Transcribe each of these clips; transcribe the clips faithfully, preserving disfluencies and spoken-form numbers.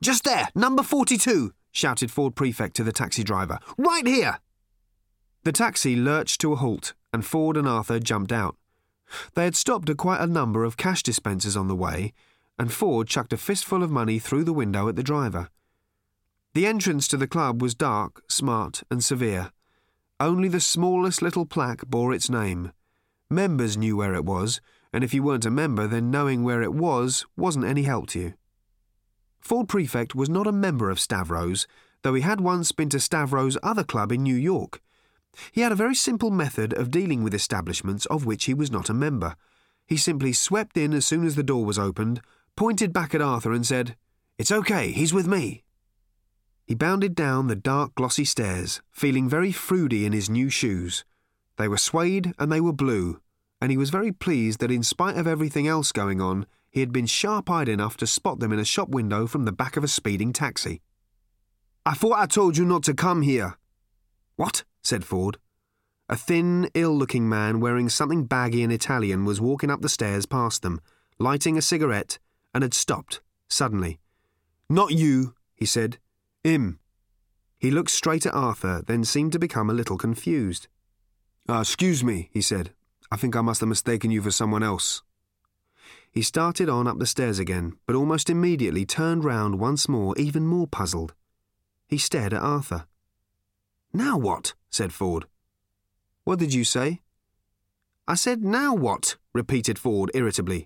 Just there, number forty-two, shouted Ford Prefect to the taxi driver. Right here! The taxi lurched to a halt, and Ford and Arthur jumped out. They had stopped at quite a number of cash dispensers on the way, and Ford chucked a fistful of money through the window at the driver. The entrance to the club was dark, smart, and severe. Only the smallest little plaque bore its name. Members knew where it was, and if you weren't a member, then knowing where it was wasn't any help to you. Ford Prefect was not a member of Stavros, though he had once been to Stavros' other club in New York. He had a very simple method of dealing with establishments of which he was not a member. He simply swept in as soon as the door was opened, pointed back at Arthur and said, "It's okay, he's with me." He bounded down the dark, glossy stairs, feeling very fruity in his new shoes. They were suede and they were blue, and he was very pleased that in spite of everything else going on, he had been sharp-eyed enough to spot them in a shop window from the back of a speeding taxi. "I thought I told you not to come here." "What?" said Ford. A thin, ill-looking man wearing something baggy and Italian was walking up the stairs past them, lighting a cigarette, and had stopped, suddenly. "Not you," he said. "Him." He looked straight at Arthur, then seemed to become a little confused. Uh, excuse me, he said. "I think I must have mistaken you for someone else." He started on up the stairs again, but almost immediately turned round once more, even more puzzled. He stared at Arthur. "Now what?" said Ford. "What did you say?" "I said, now what?" repeated Ford irritably.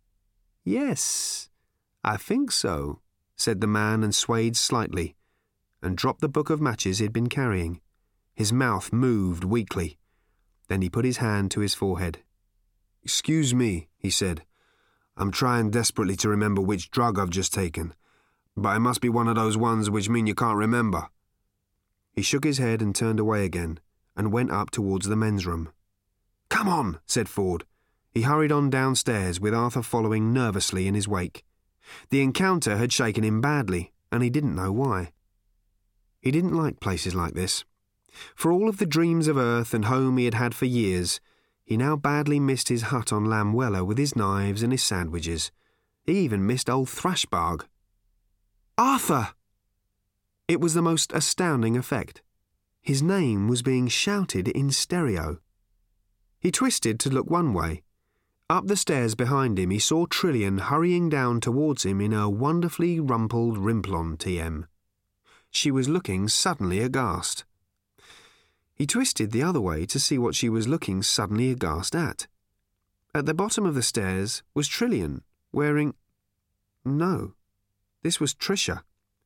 "Yes, I think so," said the man and swayed slightly, and dropped the book of matches he'd been carrying. His mouth moved weakly. Then he put his hand to his forehead. "Excuse me," he said. "I'm trying desperately to remember which drug I've just taken, but it must be one of those ones which mean you can't remember." He shook his head and turned away again, and went up towards the men's room. "Come on," said Ford. He hurried on downstairs, with Arthur following nervously in his wake. The encounter had shaken him badly, and he didn't know why. He didn't like places like this. For all of the dreams of earth and home he had had for years, he now badly missed his hut on Lamwella with his knives and his sandwiches. He even missed old Thrashbarg. "Arthur!" It was the most astounding effect. His name was being shouted in stereo. He twisted to look one way. Up the stairs behind him he saw Trillian hurrying down towards him in her wonderfully rumpled Rimplon T M. She was looking suddenly aghast. He twisted the other way to see what she was looking suddenly aghast at. At the bottom of the stairs was Trillian, wearing... No, this was Tricia.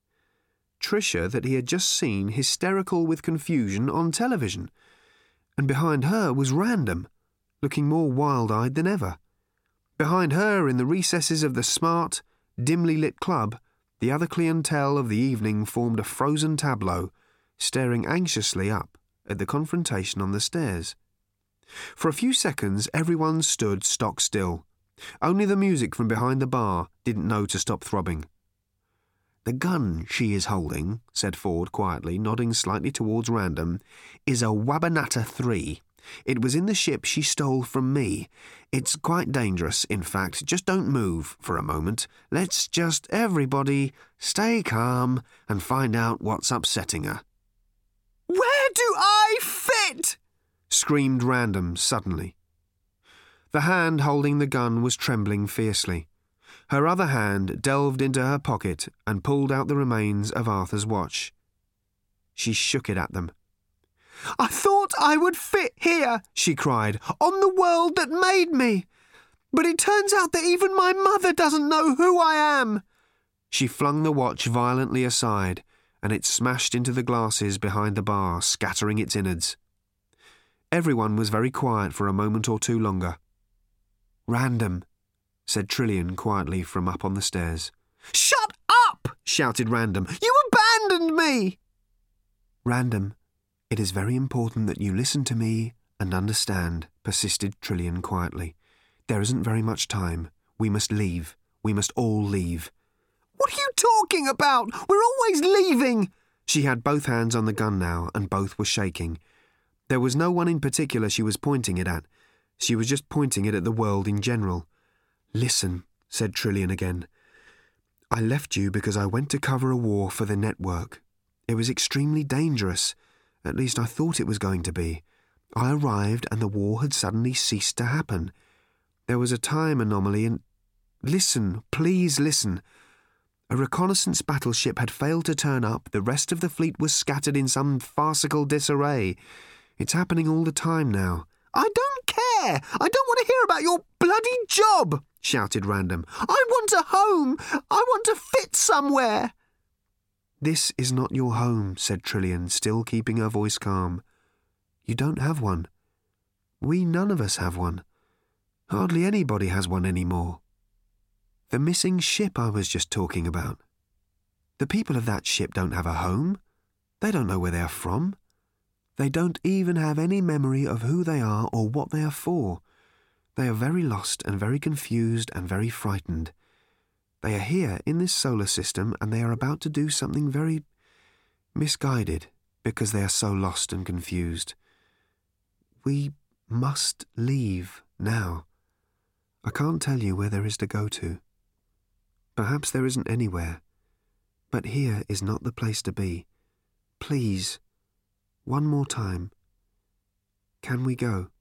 Tricia that he had just seen hysterical with confusion on television. And behind her was Random, looking more wild-eyed than ever. Behind her, in the recesses of the smart, dimly lit club, the other clientele of the evening formed a frozen tableau, staring anxiously up at the confrontation on the stairs. For a few seconds everyone stood stock still. Only the music from behind the bar didn't know to stop throbbing. "The gun she is holding," said Ford quietly, nodding slightly towards Random, "is a Wabanata three. It was in the ship she stole from me. It's quite dangerous, in fact. Just don't move for a moment. Let's just, everybody, stay calm and find out what's upsetting her." "Where do I fit?" screamed Random suddenly. The hand holding the gun was trembling fiercely. Her other hand delved into her pocket and pulled out the remains of Arthur's watch. She shook it at them. "I thought I would fit here," she cried, "on the world that made me. But it turns out that even my mother doesn't know who I am." She flung the watch violently aside, and it smashed into the glasses behind the bar, scattering its innards. Everyone was very quiet for a moment or two longer. "Random," said Trillian quietly from up on the stairs. "Shut up!" shouted Random. "You abandoned me!" "Random, it is very important that you listen to me and understand," persisted Trillian quietly. "There isn't very much time. We must leave. We must all leave." "What are you talking about? We're always leaving!" She had both hands on the gun now, and both were shaking. There was no one in particular she was pointing it at. She was just pointing it at the world in general. "Listen," said Trillian again. I left you because I went to cover a war for the network. It was extremely dangerous. At least I thought it was going to be. I arrived and the war had suddenly ceased to happen. There was a time anomaly and... Listen, please listen. A reconnaissance battleship had failed to turn up. The rest of the fleet was scattered in some farcical disarray. It's happening all the time now. I don't care! I don't want to hear about your bloody job! Shouted Random. I want a home! I want to fit somewhere! This is not your home, said Trillian, still keeping her voice calm. You don't have one. We none of us have one. Hardly anybody has one anymore. The missing ship I was just talking about. The people of that ship don't have a home. They don't know where they are from. They don't even have any memory of who they are or what they are for. They are very lost and very confused and very frightened. They are here in this solar system and they are about to do something very misguided because they are so lost and confused. We must leave now. I can't tell you where there is to go to. Perhaps there isn't anywhere, but here is not the place to be. Please, one more time. Can we go?